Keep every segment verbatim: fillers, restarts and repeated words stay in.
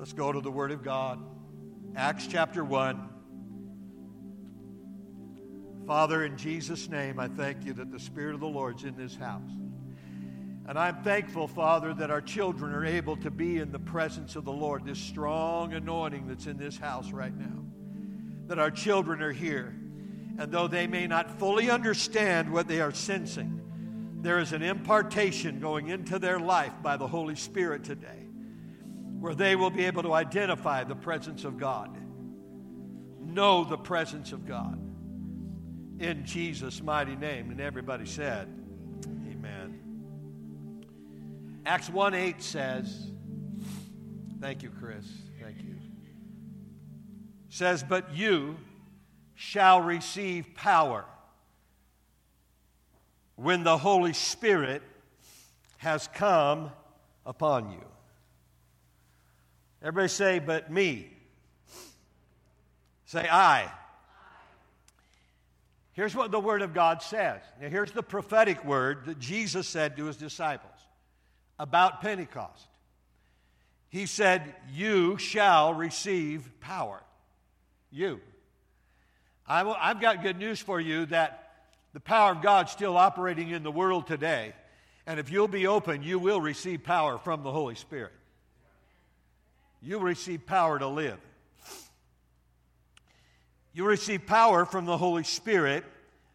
Let's go to the Word of God. Acts chapter one. Father, in Jesus' name, I thank you that the Spirit of the Lord's in this house. And I'm thankful, Father, that our children are able to be in the presence of the Lord, this strong anointing that's in this house right now. That our children are here. And though they may not fully understand what they are sensing, there is an impartation going into their life by the Holy Spirit today, where they will be able to identify the presence of God, know the presence of God, in Jesus' mighty name. And everybody said, amen. Acts one eight says, thank you, Chris, thank you, says, but you shall receive power when the Holy Spirit has come upon you. Everybody say, but me. Say, I. Here's what the Word of God says. Now, here's the prophetic word that Jesus said to his disciples about Pentecost. He said, you shall receive power. You. I will, I've got good news for you that the power of God's still operating in the world today. And if you'll be open, you will receive power from the Holy Spirit. You'll receive power to live. You'll receive power from the Holy Spirit.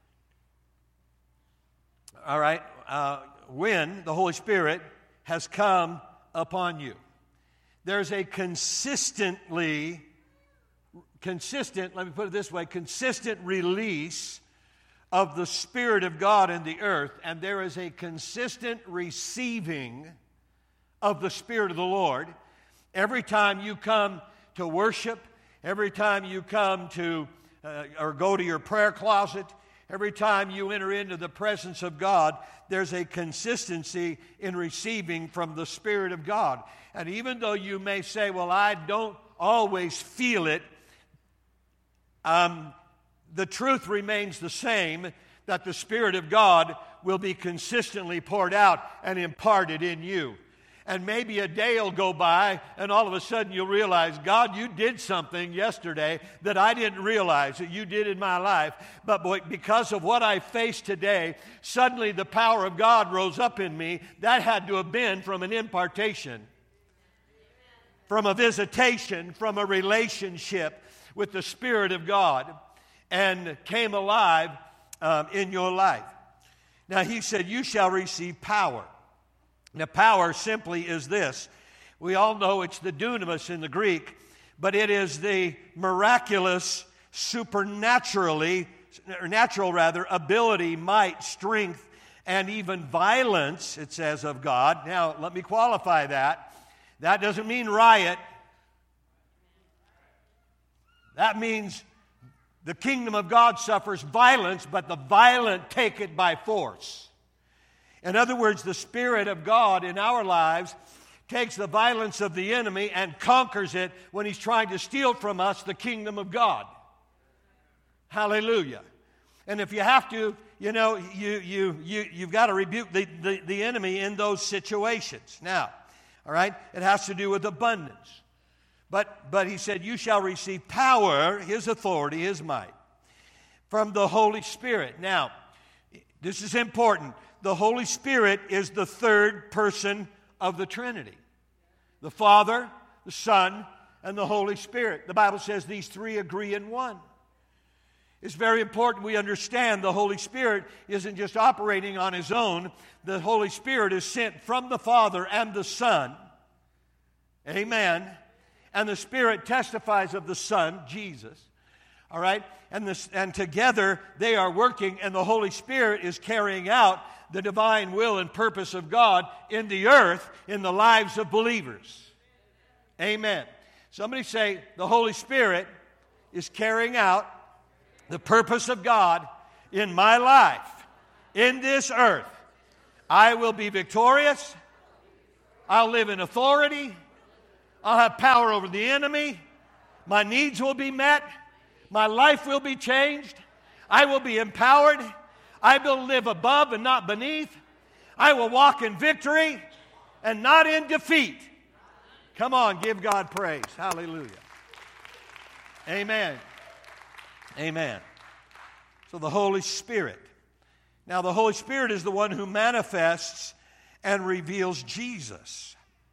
All right, uh, when the Holy Spirit has come upon you. There's a consistently, consistent, let me put it this way, consistent release of the Spirit of God in the earth, and there is a consistent receiving of the Spirit of the Lord. Every time you come to worship, every time you come to uh, or go to your prayer closet, every time you enter into the presence of God, there's a consistency in receiving from the Spirit of God. And even though you may say, well, I don't always feel it, um, the truth remains the same, that the Spirit of God will be consistently poured out and imparted in you. And maybe a day will go by, and all of a sudden you'll realize, God, you did something yesterday that I didn't realize that you did in my life. But boy, because of what I faced today, suddenly the power of God rose up in me. That had to have been from an impartation, from a visitation, from a relationship with the Spirit of God, and came alive um, in your life. Now, he said, you shall receive power. Now, power simply is this. We all know it's the dunamis in the Greek, but it is the miraculous, supernaturally, or natural rather, ability, might, strength, and even violence, it says, of God. Now, let me qualify that. That doesn't mean riot. That means the kingdom of God suffers violence, but the violent take it by force. In other words, the Spirit of God in our lives takes the violence of the enemy and conquers it when he's trying to steal from us the kingdom of God. Hallelujah. And if you have to, you know, you, you, you, you've got to rebuke the, the, the enemy in those situations. Now, all right, it has to do with abundance. But, but he said, you shall receive power, his authority, his might, from the Holy Spirit. Now, this is important. The Holy Spirit is the third person of the Trinity. The Father, the Son, and the Holy Spirit. The Bible says these three agree in one. It's very important we understand the Holy Spirit isn't just operating on His own. The Holy Spirit is sent from the Father and the Son. Amen. And the Spirit testifies of the Son, Jesus. All right? And, this, and together they are working, and the Holy Spirit is carrying out the divine will and purpose of God in the earth, in the lives of believers. Amen. Somebody say, the Holy Spirit is carrying out the purpose of God in my life, in this earth. I will be victorious. I'll live in authority. I'll have power over the enemy. My needs will be met. My life will be changed. I will be empowered. I will live above and not beneath. I will walk in victory and not in defeat. Come on, give God praise. Hallelujah. Amen. Amen. So the Holy Spirit. Now the Holy Spirit is the one who manifests and reveals Jesus.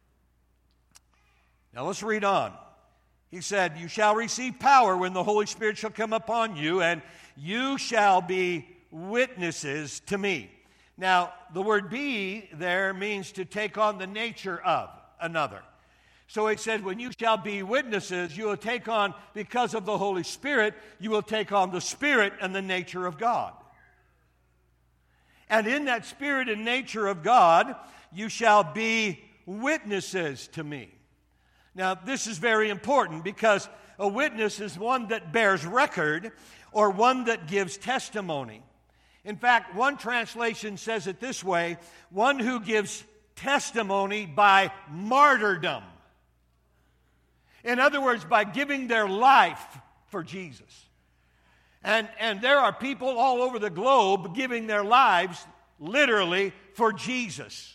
Now let's read on. He said, you shall receive power when the Holy Spirit shall come upon you, and you shall be witnesses to me. Now, the word be there means to take on the nature of another. So it said, when you shall be witnesses, you will take on, because of the Holy Spirit, you will take on the Spirit and the nature of God. And in that Spirit and nature of God, you shall be witnesses to me. Now, this is very important because a witness is one that bears record or one that gives testimony. In fact, one translation says it this way, one who gives testimony by martyrdom. In other words, by giving their life for Jesus. And, and there are people all over the globe giving their lives literally for Jesus.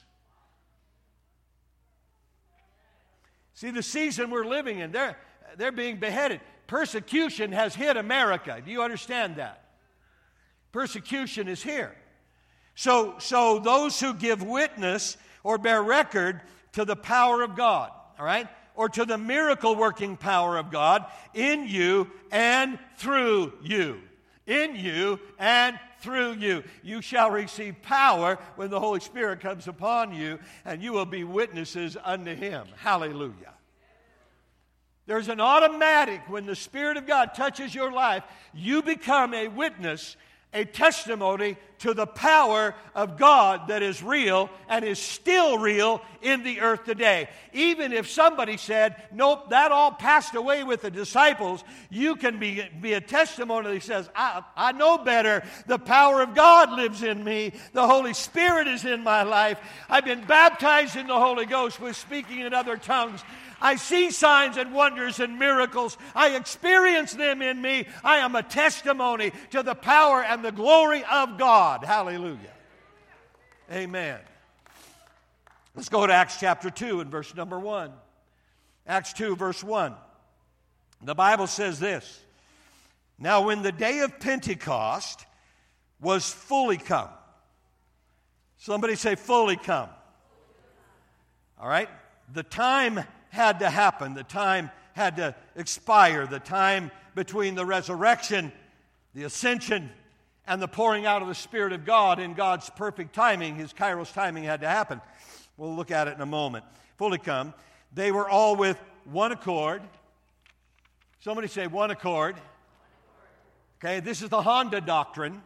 See, the season we're living in, they're, they're being beheaded. Persecution has hit America. Do you understand that? Persecution is here. So, so those who give witness or bear record to the power of God, all right, or to the miracle-working power of God in you and through you. In you and through you. You shall receive power when the Holy Spirit comes upon you, and you will be witnesses unto Him. Hallelujah. There's an automatic, when the Spirit of God touches your life, you become a witness, a testimony to the power of God that is real and is still real in the earth today. Even if somebody said, nope, that all passed away with the disciples, you can be, be a testimony that says, I, I know better. The power of God lives in me. The Holy Spirit is in my life. I've been baptized in the Holy Ghost with speaking in other tongues. I see signs and wonders and miracles. I experience them in me. I am a testimony to the power and the glory of God. Hallelujah. Amen. Let's go to Acts chapter two and verse number one. Acts two, verse one. The Bible says this. Now when the day of Pentecost was fully come. Somebody say fully come. All right? The time had to happen. The time had to expire. The time between the resurrection, the ascension, and the pouring out of the Spirit of God in God's perfect timing, His Kairos timing had to happen. We'll look at it in a moment. Fully come. They were all with one accord. Somebody say one accord. Okay, this is the Honda doctrine.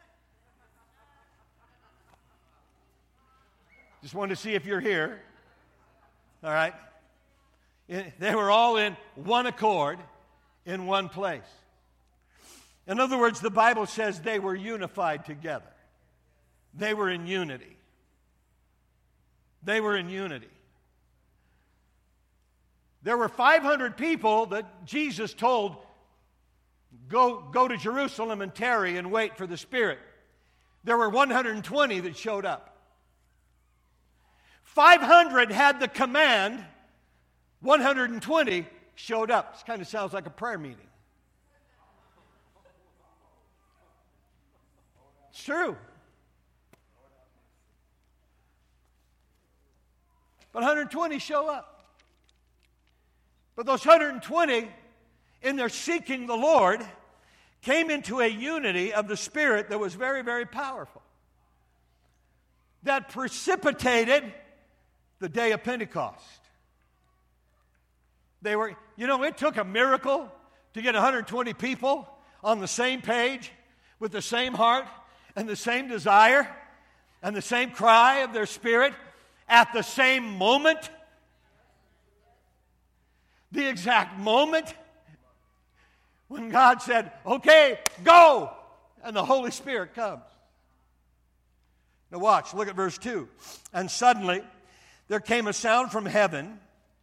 Just wanted to see if you're here. All right. They were all in one accord in one place. In other words, the Bible says they were unified together. They were in unity. They were in unity. There were five hundred people that Jesus told, go, go to Jerusalem and tarry and wait for the Spirit. There were one hundred twenty that showed up. five hundred had the command. one hundred twenty showed up. This kind of sounds like a prayer meeting. It's true. But one hundred twenty show up. But those one hundred twenty, in their seeking the Lord, came into a unity of the Spirit that was very, very powerful. That precipitated the day of Pentecost. They were, you know, it took a miracle to get one hundred twenty people on the same page with the same heart and the same desire and the same cry of their spirit at the same moment. The exact moment when God said, okay, go, and the Holy Spirit comes. Now watch, look at verse two. And suddenly there came a sound from heaven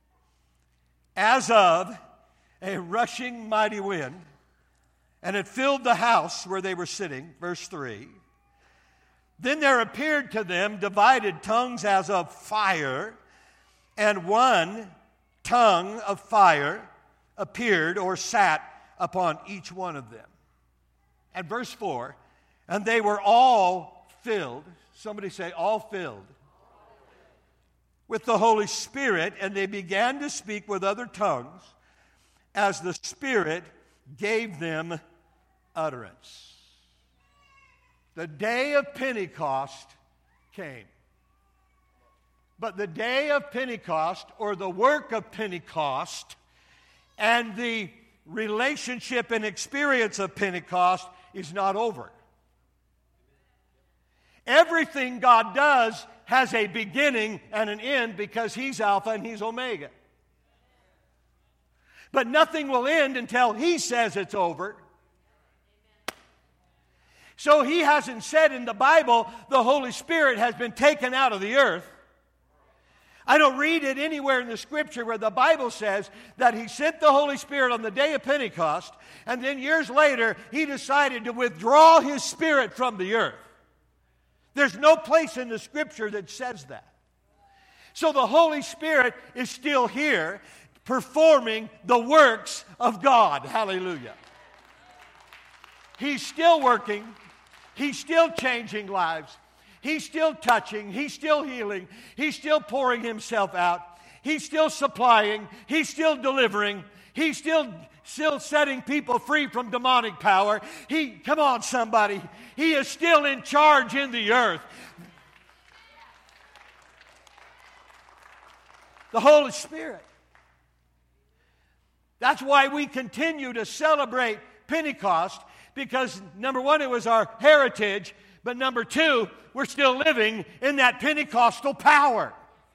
as of a rushing mighty wind, and it filled the house where they were sitting. Verse three. Then there appeared to them divided tongues as of fire, and one tongue of fire appeared or sat upon each one of them. And verse four, and they were all filled. Somebody say, all filled. With the Holy Spirit, and they began to speak with other tongues as the Spirit gave them utterance. The day of Pentecost came. But the day of Pentecost, or the work of Pentecost, and the relationship and experience of Pentecost is not over. Everything God does has a beginning and an end because He's Alpha and He's Omega. But nothing will end until He says it's over. So He hasn't said in the Bible the Holy Spirit has been taken out of the earth. I don't read it anywhere in the Scripture where the Bible says that He sent the Holy Spirit on the day of Pentecost, and then years later He decided to withdraw His Spirit from the earth. There's no place in the Scripture that says that. So the Holy Spirit is still here performing the works of God. Hallelujah. He's still working. He's still changing lives. He's still touching. He's still healing. He's still pouring Himself out. He's still supplying. He's still delivering. He's still, still setting people free from demonic power. He, come on, somebody. He is still in charge in the earth. The Holy Spirit. That's why we continue to celebrate Pentecost, because number one, it was our heritage, but number two, we're still living in that Pentecostal power.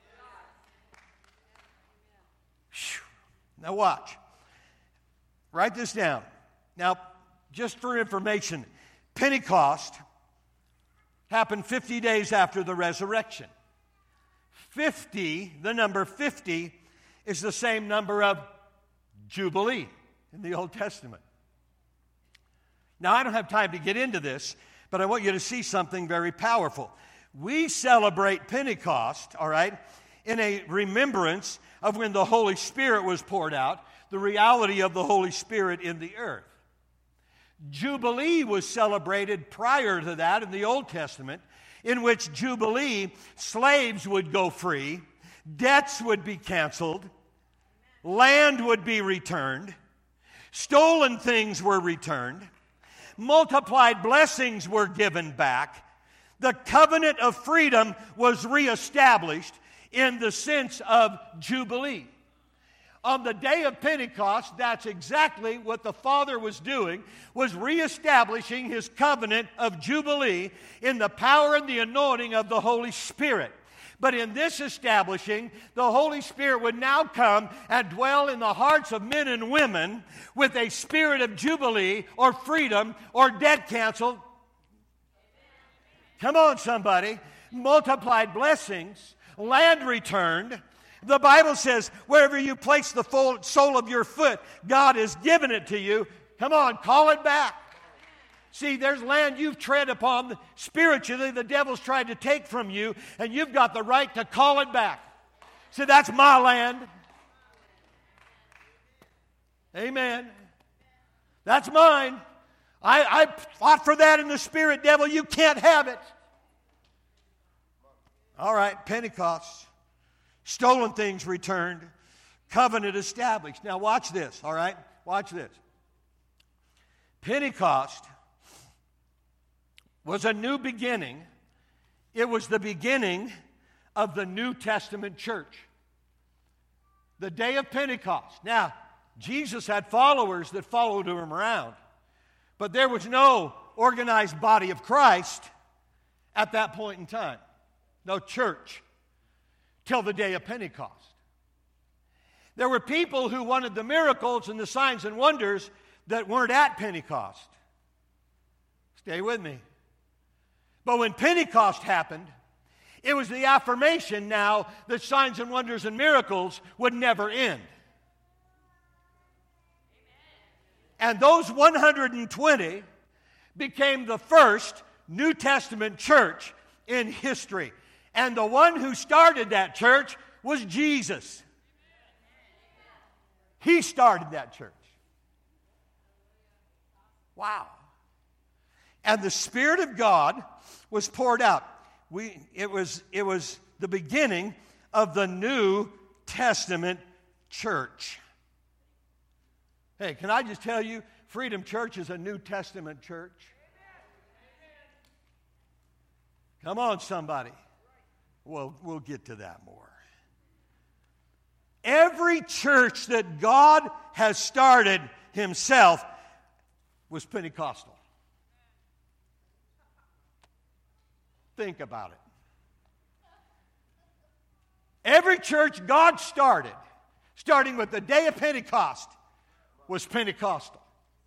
Now watch. Write this down. Now, just for information, Pentecost happened fifty days after the resurrection. fifty, the number fifty, is the same number of Jubilee in the Old Testament. Now, I don't have time to get into this, but I want you to see something very powerful. We celebrate Pentecost, all right, in a remembrance of when the Holy Spirit was poured out, the reality of the Holy Spirit in the earth. Jubilee was celebrated prior to that in the Old Testament, in which Jubilee, slaves would go free, debts would be canceled, land would be returned, stolen things were returned, multiplied blessings were given back. The covenant of freedom was reestablished in the sense of Jubilee. On the day of Pentecost, that's exactly what the Father was doing, was reestablishing His covenant of Jubilee in the power and the anointing of the Holy Spirit. But in this establishing, the Holy Spirit would now come and dwell in the hearts of men and women with a spirit of jubilee or freedom or debt canceled. Come on, somebody. Multiplied blessings, land returned. The Bible says, wherever you place the sole of your foot, God has given it to you. Come on, call it back. See, there's land you've tread upon spiritually the devil's tried to take from you, and you've got the right to call it back. See, that's my land. Amen. That's mine. I, I fought for that in the spirit, devil. You can't have it. All right, Pentecost. Stolen things returned. Covenant established. Now watch this, all right? Watch this. Pentecost was a new beginning. It was the beginning of the New Testament church. The day of Pentecost. Now, Jesus had followers that followed Him around, but there was no organized body of Christ at that point in time. No church till the day of Pentecost. There were people who wanted the miracles and the signs and wonders that weren't at Pentecost. Stay with me. But when Pentecost happened, it was the affirmation now that signs and wonders and miracles would never end. And those one hundred twenty became the first New Testament church in history. And the one who started that church was Jesus. He started that church. Wow. And the Spirit of God was poured out. We, it was, it was the beginning of the New Testament church. Hey, can I just tell you, Freedom Church is a New Testament church. Come on, somebody. Well, we'll get to that more. Every church that God has started himself was Pentecostal. Think about it. Every church God started, starting with the day of Pentecost, was Pentecostal.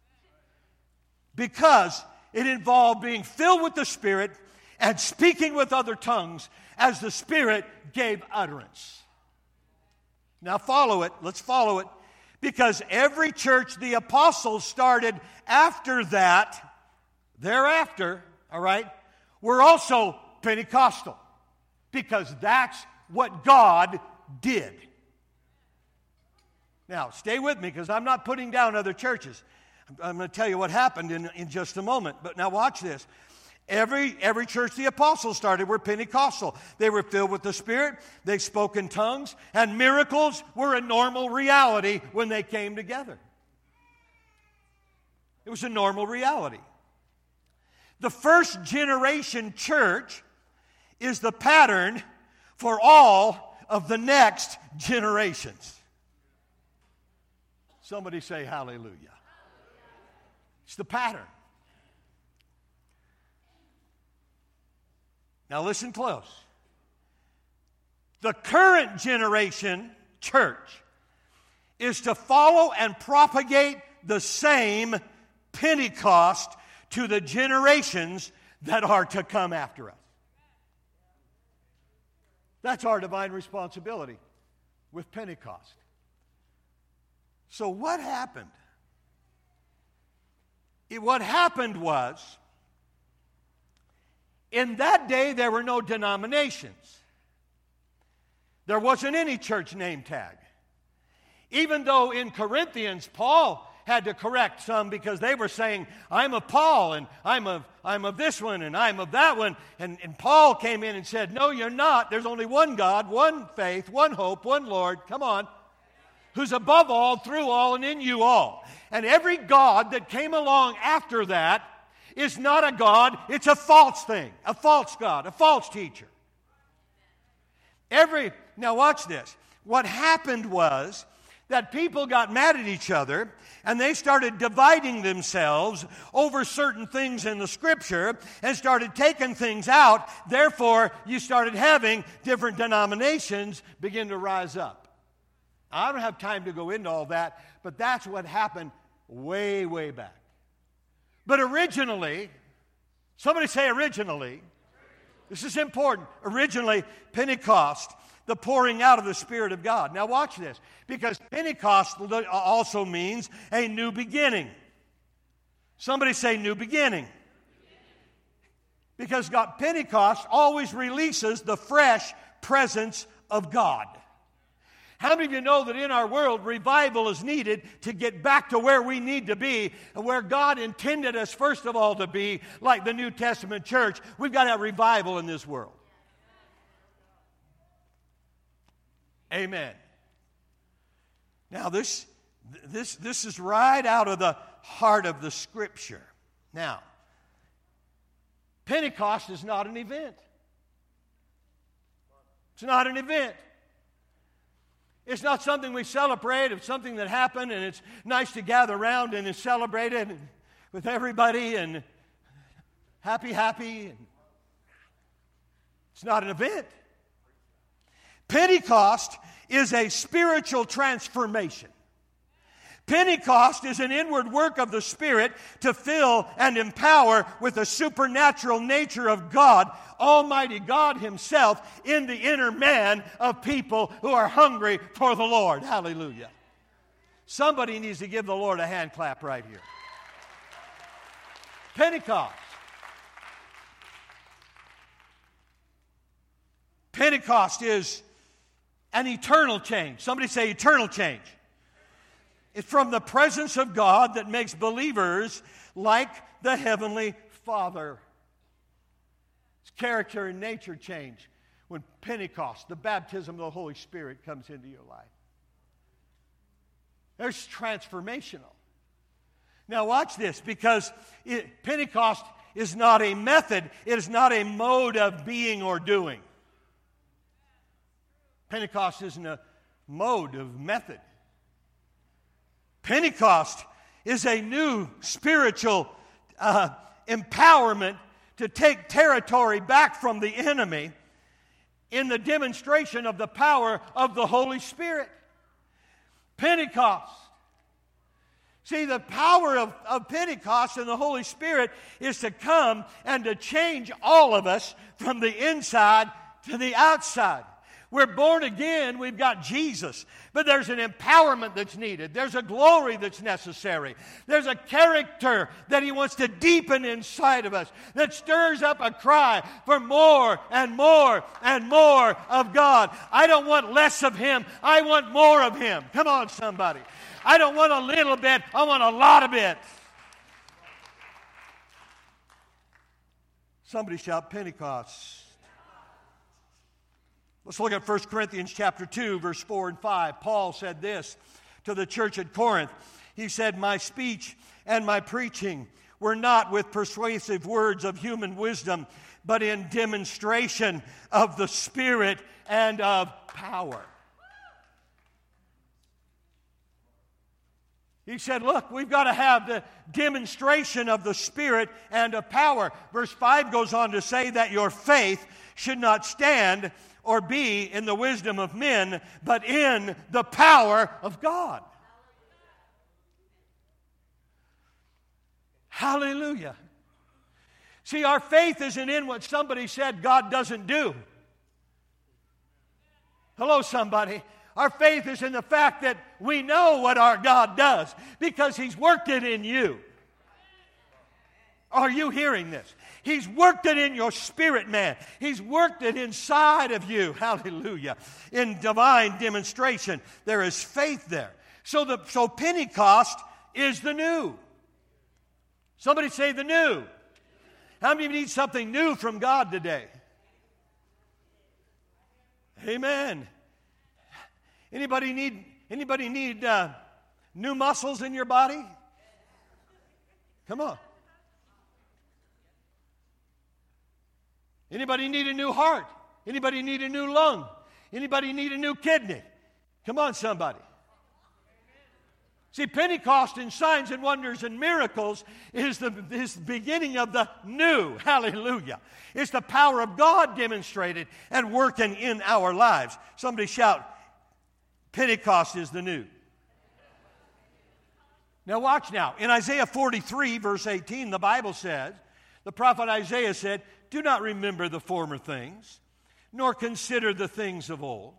Because it involved being filled with the Spirit and speaking with other tongues as the Spirit gave utterance. Now follow it. Let's follow it. Because every church the apostles started after that, thereafter, all right, were also Pentecostal. Because that's what God did. Now, stay with me because I'm not putting down other churches. I'm going to tell you what happened in, in just a moment. But now watch this. Every, every church the apostles started were Pentecostal. They were filled with the Spirit. They spoke in tongues. And miracles were a normal reality when they came together. It was a normal reality. The first generation church is the pattern for all of the next generations. Somebody say hallelujah. It's the pattern. Now listen close. The current generation church is to follow and propagate the same Pentecost to the generations that are to come after us. That's our divine responsibility with Pentecost. So what happened? It, what happened was, in that day there were no denominations. There wasn't any church name tag. Even though in Corinthians, Paul had to correct some because they were saying, I'm of Paul, and I'm of, I'm of this one, and I'm of that one. And, and Paul came in and said, no, you're not. There's only one God, one faith, one hope, one Lord. Come on. Who's above all, through all, and in you all. And every God that came along after that is not a God. It's a false thing, a false God, a false teacher. Every, now watch this. What happened was that people got mad at each other and they started dividing themselves over certain things in the Scripture and started taking things out. Therefore, you started having different denominations begin to rise up. I don't have time to go into all that, but that's what happened way, way back. But originally, somebody say originally, this is important, originally Pentecost, the pouring out of the Spirit of God. Now watch this, because Pentecost also means a new beginning. Somebody say new beginning. Because God, Pentecost always releases the fresh presence of God. How many of you know that in our world, revival is needed to get back to where we need to be, and where God intended us, first of all, to be, like the New Testament church? We've got to have revival in this world. Amen. Now, this, this, this is right out of the heart of the Scripture. Now, Pentecost is not an event. It's not an event. It's not something we celebrate. It's something that happened, and it's nice to gather around and celebrate it with everybody and happy, happy. And it's not an event. Pentecost is a spiritual transformation. Pentecost is an inward work of the Spirit to fill and empower with the supernatural nature of God, Almighty God Himself, in the inner man of people who are hungry for the Lord. Hallelujah. Somebody needs to give the Lord a hand clap right here. Pentecost. Pentecost is an eternal change. Somebody say eternal change. It's from the presence of God that makes believers like the Heavenly Father. It's character and nature change when Pentecost, the baptism of the Holy Spirit, comes into your life. There's transformational. Now watch this, because it, Pentecost is not a method. It is not a mode of being or doing. Pentecost isn't a mode of method. Pentecost is a new spiritual uh, empowerment to take territory back from the enemy in the demonstration of the power of the Holy Spirit. Pentecost. See, the power of, of Pentecost and the Holy Spirit is to come and to change all of us from the inside to the outside. We're born again, we've got Jesus, but there's an empowerment that's needed. There's a glory that's necessary. There's a character that He wants to deepen inside of us that stirs up a cry for more and more and more of God. I don't want less of Him, I want more of Him. Come on, somebody. I don't want a little bit, I want a lot of it. Somebody shout Pentecost. Let's look at First Corinthians chapter two, verse four and five. Paul said this to the church at Corinth. He said, "My speech and my preaching were not with persuasive words of human wisdom, but in demonstration of the Spirit and of power." He said, look, we've got to have the demonstration of the Spirit and of power. Verse five goes on to say that your faith should not stand or be in the wisdom of men, but in the power of God. Hallelujah. See, our faith isn't in what somebody said God doesn't do. Hello, somebody. Our faith is in the fact that we know what our God does because He's worked it in you. Are you hearing this? He's worked it in your spirit, man. He's worked it inside of you. Hallelujah. In divine demonstration, there is faith there. So, the, so Pentecost is the new. Somebody say the new. How many of you need something new from God today? Amen. Anybody need, anybody need uh, new muscles in your body? Come on. Anybody need a new heart? Anybody need a new lung? Anybody need a new kidney? Come on, somebody. See, Pentecost in signs and wonders and miracles is the, is the beginning of the new. Hallelujah. It's the power of God demonstrated and working in our lives. Somebody shout, Pentecost is the new. Now watch now. In Isaiah forty-three, verse eighteen, the Bible says, the prophet Isaiah said, "Do not remember the former things, nor consider the things of old."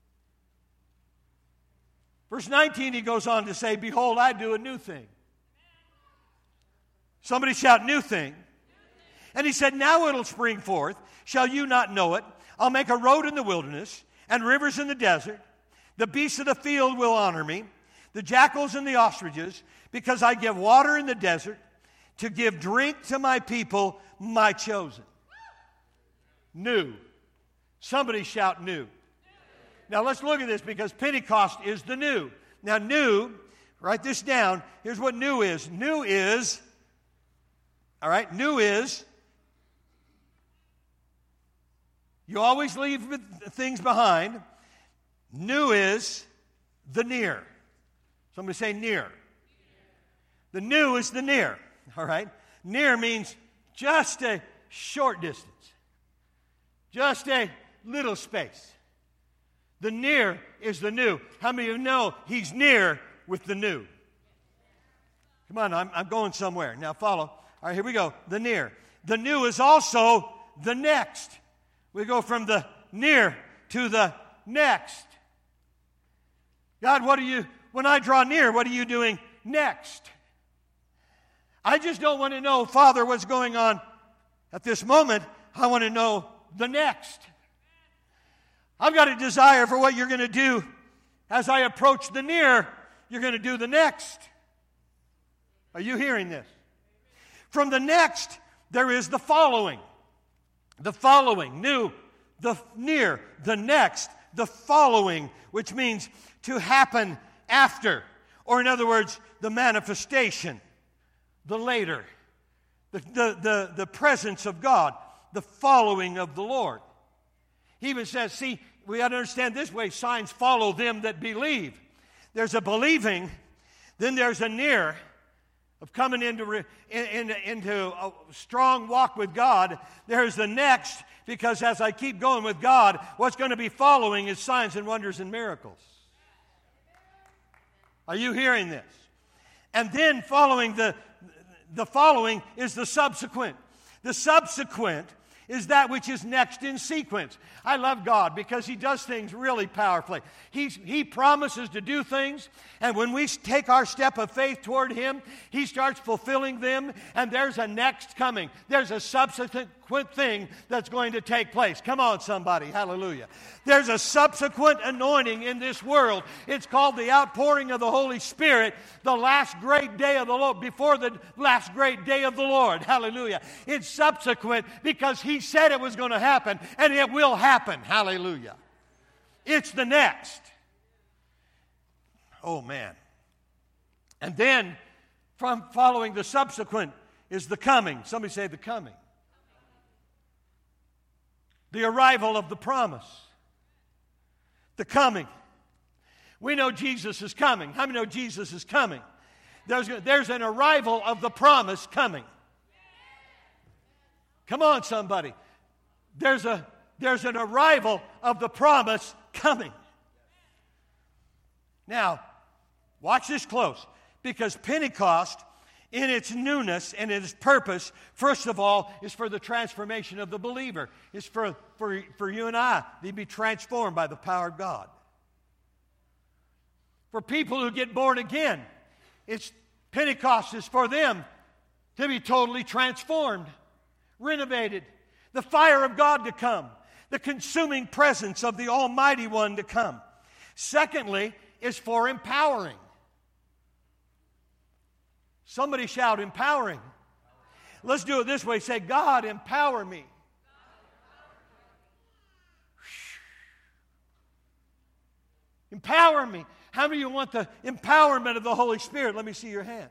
Verse nineteen, he goes on to say, "Behold, I do a new thing." Somebody shout, new thing. And he said, "Now it'll spring forth. Shall you not know it? I'll make a road in the wilderness and rivers in the desert. The beasts of the field will honor me, the jackals and the ostriches, because I give water in the desert to give drink to my people, my chosen." New. Somebody shout new. Now let's look at this because Pentecost is the new. Now new, write this down. Here's what new is. New is, all right, new is, you always leave things behind. New is the near. Somebody say near. The new is the near, all right? Near means just a short distance. Just a little space. The near is the new. How many of you know He's near with the new? Come on, I'm, I'm going somewhere. Now follow. All right, here we go. The near. The new is also the next. We go from the near to the next. God, what are you, when I draw near, what are you doing next? I just don't want to know, Father, what's going on at this moment. I want to know the next. I've got a desire for what you're going to do as I approach the near you're going to do the next. Are you hearing this? From the next, there is the following. The following, new, the near, the next, the following, which means to happen after. Or in other words, the manifestation, the later, the, the, the, the presence of God, the following of the Lord. He even says, see, we ought to understand this way, signs follow them that believe. There's a believing, then there's a near of coming into, into, into a strong walk with God. There's the next, because as I keep going with God, what's going to be following is signs and wonders and miracles. Are you hearing this? And then following the, the following is the subsequent. The subsequent is that which is next in sequence. I love God because He does things really powerfully. He's, he promises to do things, and when we take our step of faith toward Him, He starts fulfilling them, and there's a next coming. There's a subsequent thing that's going to take place. Come on, somebody. Hallelujah. There's a subsequent anointing in this world. It's called the outpouring of the Holy Spirit, the last great day of the Lord, before the last great day of the Lord. Hallelujah. It's subsequent because He said it was going to happen, and it will happen. Hallelujah. It's the next. Oh, man. And then, from following the subsequent is the coming. Somebody say the coming. The arrival of the promise. The coming. We know Jesus is coming. How many know Jesus is coming? There's, there's an arrival of the promise coming. Come on, somebody. There's a there's an arrival of the promise coming. Now, watch this close, because Pentecost, in its newness and its purpose, first of all, is for the transformation of the believer. It's for, for, for you and I to be transformed by the power of God. For people who get born again, it's Pentecost is for them to be totally transformed, renovated, the fire of God to come, the consuming presence of the Almighty One to come. Secondly, is for empowering. Somebody shout, empowering. Let's do it this way. Say, God, empower me. Empower me. How many of you want the empowerment of the Holy Spirit? Let me see your hand.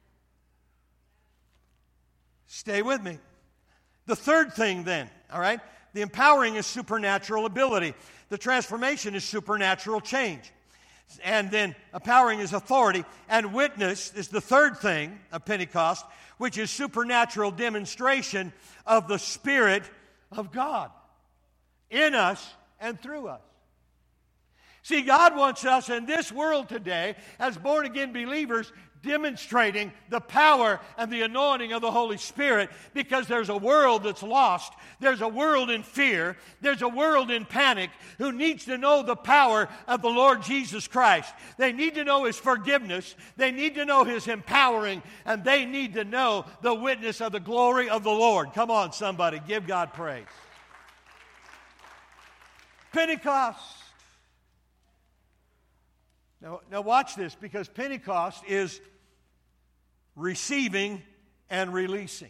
Stay with me. The third thing then, all right? The empowering is supernatural ability. The transformation is supernatural change. And then empowering is authority. And witness is the third thing of Pentecost, which is supernatural demonstration of the Spirit of God in us and through us. See, God wants us in this world today, as born-again believers, demonstrating the power and the anointing of the Holy Spirit, because there's a world that's lost. There's a world in fear. There's a world in panic who needs to know the power of the Lord Jesus Christ. They need to know His forgiveness. They need to know His empowering, and they need to know the witness of the glory of the Lord. Come on, somebody. Give God praise. Pentecost. Now, now watch this, because Pentecost is receiving and releasing.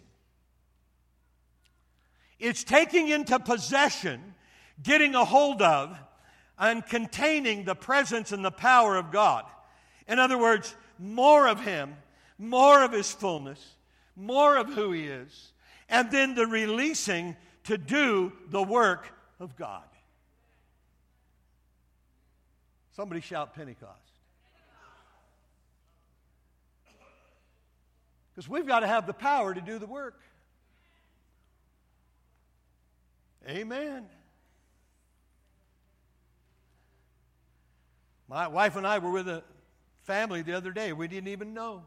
It's taking into possession, getting a hold of, and containing the presence and the power of God. In other words, more of Him, more of His fullness, more of who He is, and then the releasing to do the work of God. Somebody shout Pentecost. Because we've got to have the power to do the work. Amen. My wife and I were with a family the other day. We didn't even know.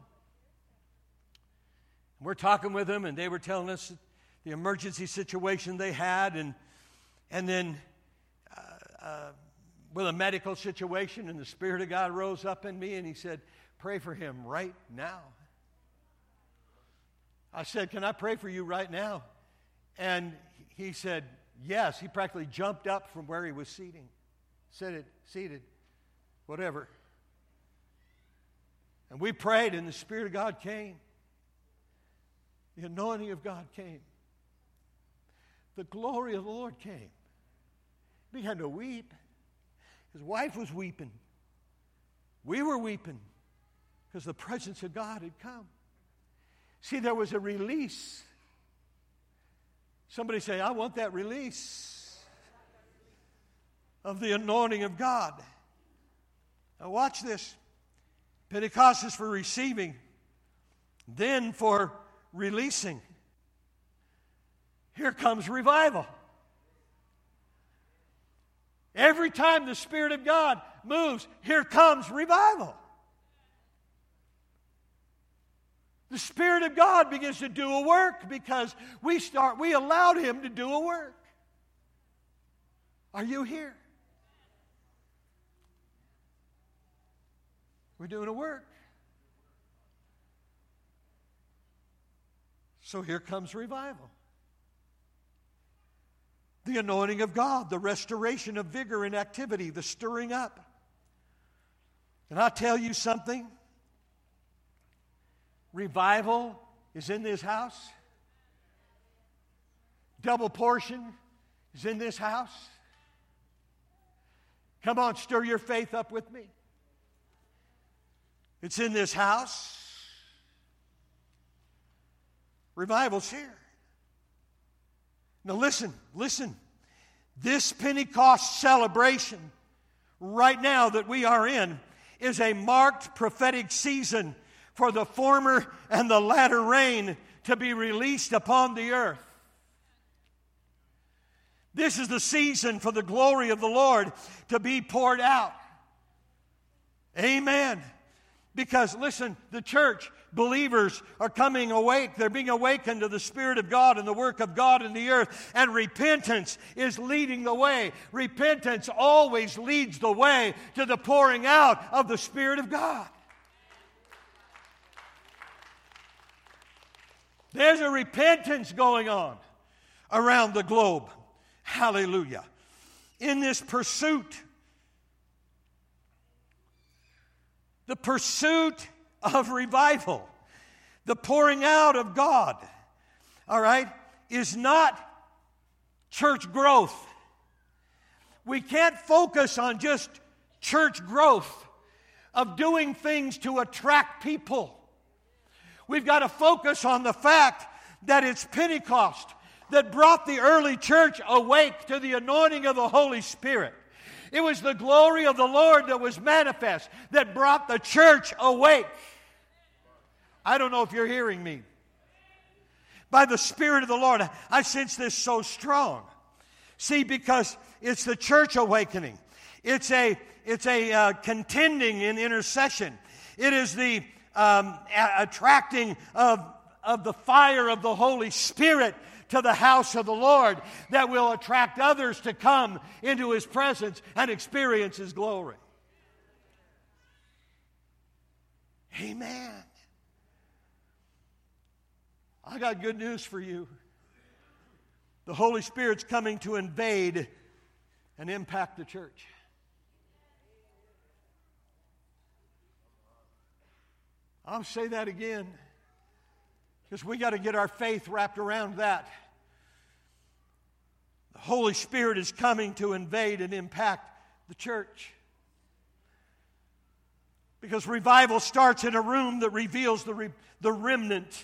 We're talking with them, and they were telling us the emergency situation they had, and and then uh, uh, with a medical situation, and the Spirit of God rose up in me, and He said, "Pray for him right now." I said, "Can I pray for you right now?" And he said, "Yes." He practically jumped up from where he was seating, seated, seated, whatever. And we prayed, and the Spirit of God came. The anointing of God came. The glory of the Lord came. He began to weep. His wife was weeping. We were weeping because the presence of God had come. See, there was a release. Somebody say, I want that release of the anointing of God. Now watch this. Pentecost is for receiving, then for releasing. Here comes revival. Every time the Spirit of God moves, here comes revival. The Spirit of God begins to do a work because we start, we allowed Him to do a work. Are you here? We're doing a work. So here comes revival. The anointing of God, the restoration of vigor and activity, the stirring up. Can I tell you something? Revival is in this house. Double portion is in this house. Come on, stir your faith up with me. It's in this house. Revival's here. Now listen, listen. This Pentecost celebration right now that we are in is a marked prophetic season for the former and the latter rain to be released upon the earth. This is the season for the glory of the Lord to be poured out. Amen. Because, listen, the church, believers are coming awake. They're being awakened to the Spirit of God and the work of God in the earth. And repentance is leading the way. Repentance always leads the way to the pouring out of the Spirit of God. There's a repentance going on around the globe. Hallelujah. In this pursuit, the pursuit of revival, the pouring out of God, all right, is not church growth. We can't focus on just church growth of doing things to attract people. We've got to focus on the fact that it's Pentecost that brought the early church awake to the anointing of the Holy Spirit. It was the glory of the Lord that was manifest that brought the church awake. I don't know if you're hearing me. By the Spirit of the Lord, I sense this so strong. See, because it's the church awakening. It's a, it's a uh, contending in intercession. It is the um, a- attracting of, of the fire of the Holy Spirit to the house of the Lord that will attract others to come into His presence and experience His glory. Amen. I got good news for you. The Holy Spirit's coming to invade and impact the church. I'll say that again, because we got to get our faith wrapped around that. The Holy Spirit is coming to invade and impact the church. Because revival starts in a room that reveals the, re- the remnant.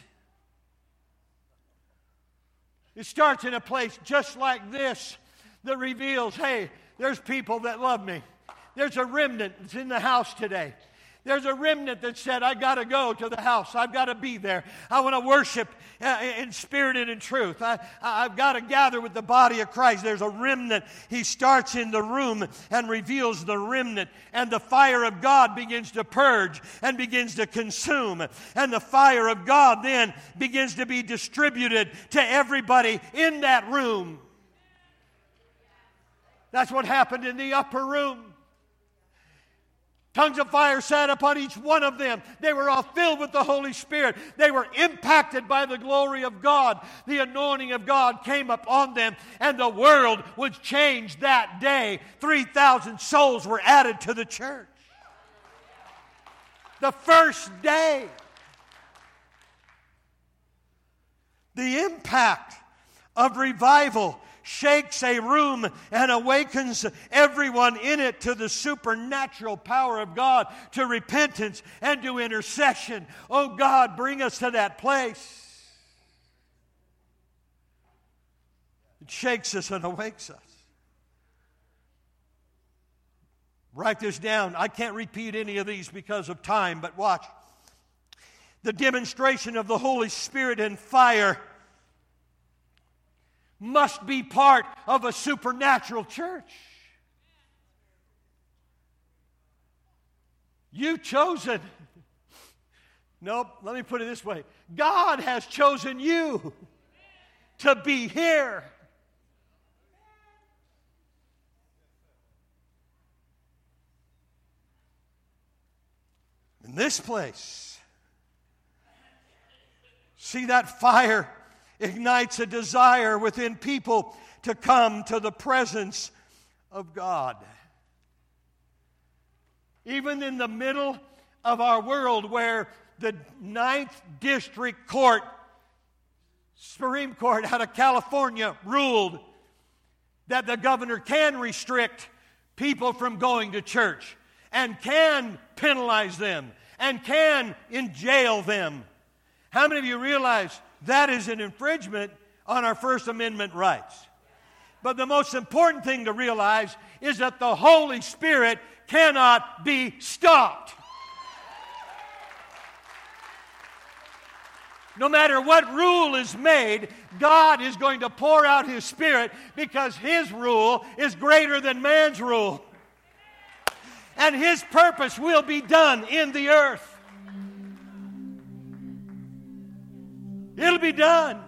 It starts in a place just like this that reveals, hey, there's people that love me. There's a remnant that's in the house today. There's a remnant that said, I got to go to the house. I've got to be there. I want to worship in spirit and in truth. I, I've got to gather with the body of Christ. There's a remnant. He starts in the room and reveals the remnant. And the fire of God begins to purge and begins to consume. And the fire of God then begins to be distributed to everybody in that room. That's what happened in the upper room. Tongues of fire sat upon each one of them. They were all filled with the Holy Spirit. They were impacted by the glory of God. The anointing of God came upon them, and the world was changed that day. three thousand souls were added to the church. the first day. The impact of revival shakes a room and awakens everyone in it to the supernatural power of God, to repentance and to intercession. Oh God, bring us to that place. It shakes us and awakes us. Write this down. I can't repeat any of these because of time, but watch. The demonstration of the Holy Spirit in fire must be part of a supernatural church. You chosen. Nope, let me put it this way. God has chosen you to be here. In this place. See, that fire ignites a desire within people to come to the presence of God. Even in the middle of our world where the Ninth District Court, Supreme Court out of California ruled that the governor can restrict people from going to church and can penalize them and can enjail them. How many of you realize that is an infringement on our First Amendment rights? But the most important thing to realize is that the Holy Spirit cannot be stopped. No matter what rule is made, God is going to pour out His Spirit because His rule is greater than man's rule. And His purpose will be done in the earth. It'll be done.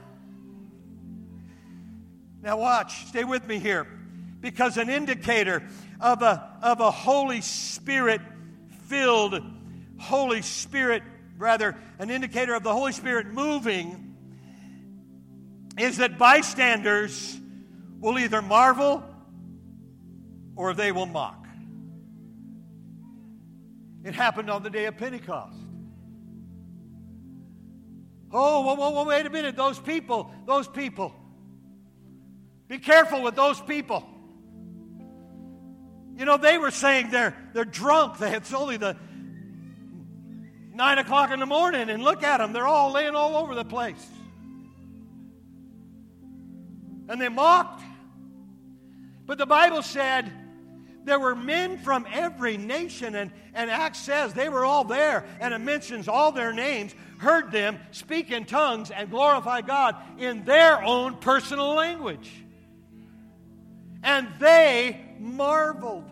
Now watch, stay with me here. Because an indicator of a, of a Holy Spirit-filled, Holy Spirit, rather, an indicator of the Holy Spirit moving is that bystanders will either marvel or they will mock. It happened on the day of Pentecost. Oh, whoa, whoa, whoa, wait a minute. Those people, those people. Be careful with those people. You know, they were saying they're, they're drunk. They, it's only the nine o'clock in the morning, and look at them. They're all laying all over the place. And they mocked. But the Bible said there were men from every nation, and, and Acts says they were all there, and it mentions all their names, heard them speak in tongues and glorify God in their own personal language. And they marveled.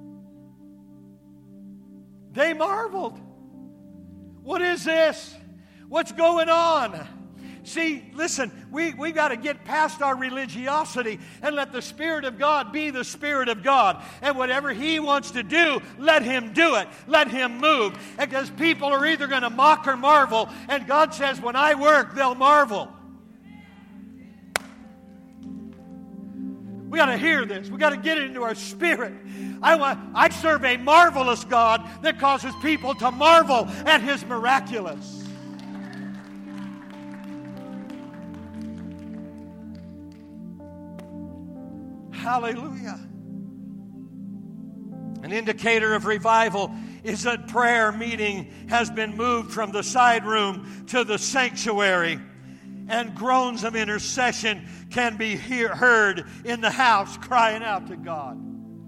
They marveled. What is this? What's going on? See, listen, we, we got to get past our religiosity and let the Spirit of God be the Spirit of God. And whatever He wants to do, let Him do it. Let Him move. Because people are either going to mock or marvel. And God says, when I work, they'll marvel. We got to hear this. We got to get it into our spirit. I want, I serve a marvelous God that causes people to marvel at His miraculous. Hallelujah. An indicator of revival is that prayer meeting has been moved from the side room to the sanctuary, and groans of intercession can be hear, heard in the house crying out to God.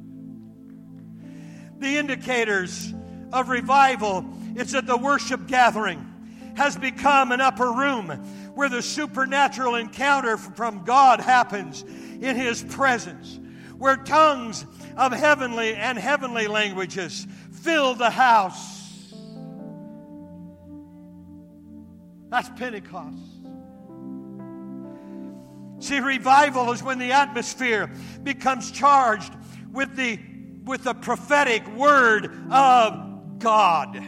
The indicators of revival is that the worship gathering has become an upper room where the supernatural encounter from God happens in His presence, where tongues of heavenly and heavenly languages fill the house. That's Pentecost. See, revival is when the atmosphere becomes charged with the, with the prophetic word of God.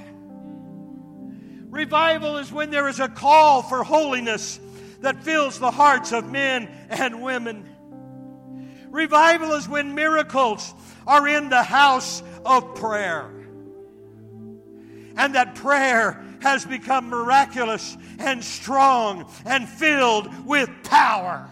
Revival is when there is a call for holiness that fills the hearts of men and women. Revival is when miracles are in the house of prayer. and that prayer has become miraculous and strong and filled with power.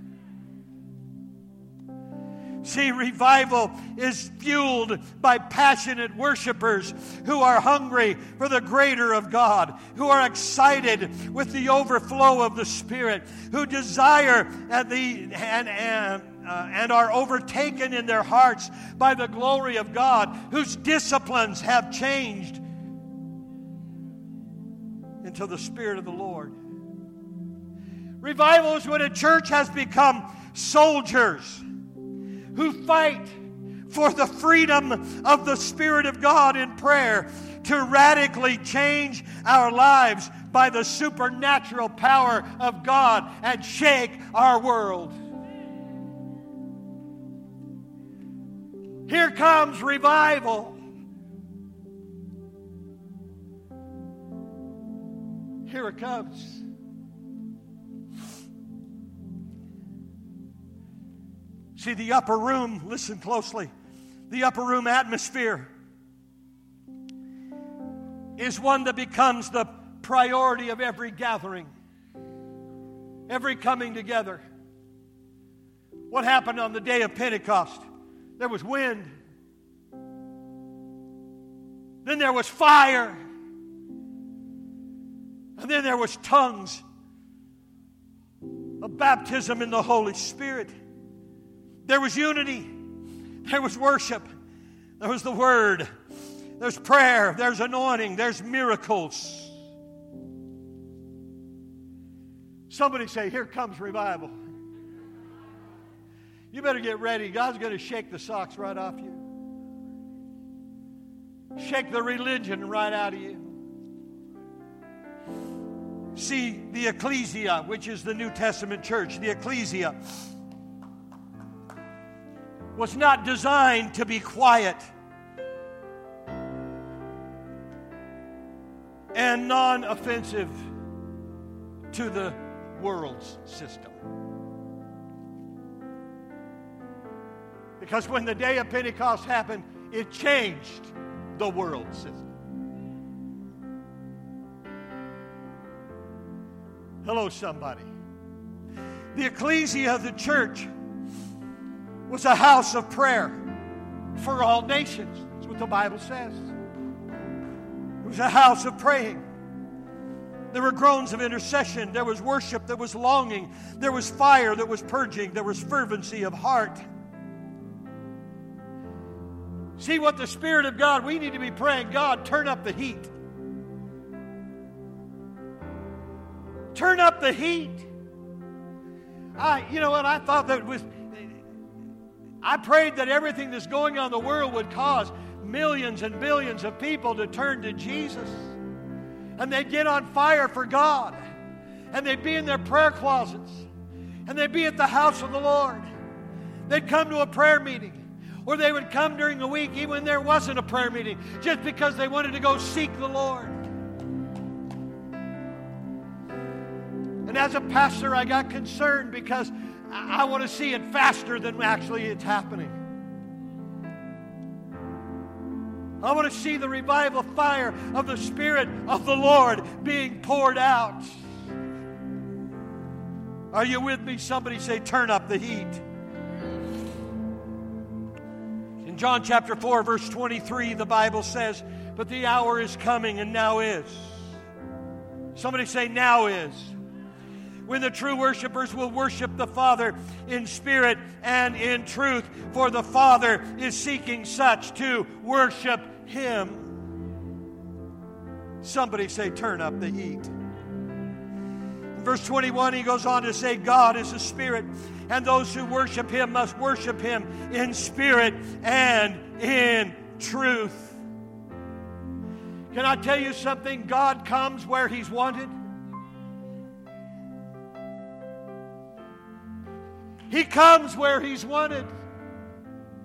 See, revival is fueled by passionate worshipers who are hungry for the greater of God, who are excited with the overflow of the Spirit, who desire and, the, and, and, uh, and are overtaken in their hearts by the glory of God, whose disciplines have changed into the Spirit of the Lord. Revival is when a church has become soldiers who fight for the freedom of the Spirit of God in prayer to radically change our lives by the supernatural power of God and shake our world. Here comes revival. Here it comes. See, the upper room, listen closely, the upper room atmosphere is one that becomes the priority of every gathering, every coming together. What happened on the day of Pentecost? There was wind. Then there was fire. And then there was tongues of baptism in the Holy Spirit. There was unity. There was worship. There was the Word. There's prayer. There's anointing. There's miracles. Somebody say, here comes revival. You better get ready. God's going to shake the socks right off you. Shake the religion right out of you. See, the ecclesia, which is the New Testament church, the ecclesia was not designed to be quiet and non-offensive to the world's system. Because when the day of Pentecost happened, it changed the world system. Hello, somebody. The ecclesia of the church was a house of prayer for all nations. That's what the Bible says. It was a house of praying. There were groans of intercession. There was worship. There was longing. There was fire. There was purging. There was fervency of heart. See, what the Spirit of God, we need to be praying, God, turn up the heat. Turn up the heat. I, you know what, I thought that was... I prayed that everything that's going on in the world would cause millions and billions of people to turn to Jesus. And they'd get on fire for God. And they'd be in their prayer closets. And they'd be at the house of the Lord. They'd come to a prayer meeting. Or they would come during the week even when there wasn't a prayer meeting. Just because they wanted to go seek the Lord. And as a pastor, I got concerned because I want to see it faster than actually it's happening. I want to see the revival fire of the Spirit of the Lord being poured out. Are you with me? Somebody say, turn up the heat. In John chapter four, verse twenty-three, the Bible says, but the hour is coming and now is. Somebody say, now is. When the true worshipers will worship the Father in spirit and in truth, for the Father is seeking such to worship Him. Somebody say, turn up the heat. In verse twenty-one, he goes on to say, God is a spirit, and those who worship Him must worship Him in spirit and in truth. Can I tell you something? God comes where He's wanted. He comes where He's wanted.